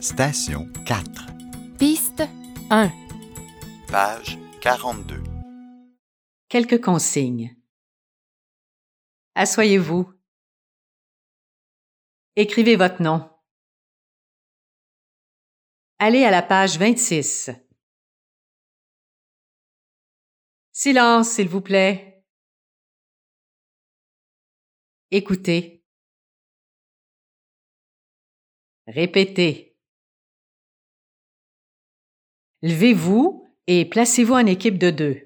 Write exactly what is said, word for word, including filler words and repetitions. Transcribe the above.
Station quatre. Piste un. Page quarante-deux. Quelques consignes. Asseyez-vous. Écrivez votre nom. Allez à la page vingt-six. Silence, s'il vous plaît. Écoutez. Répétez. Levez-vous et placez-vous en équipe de deux.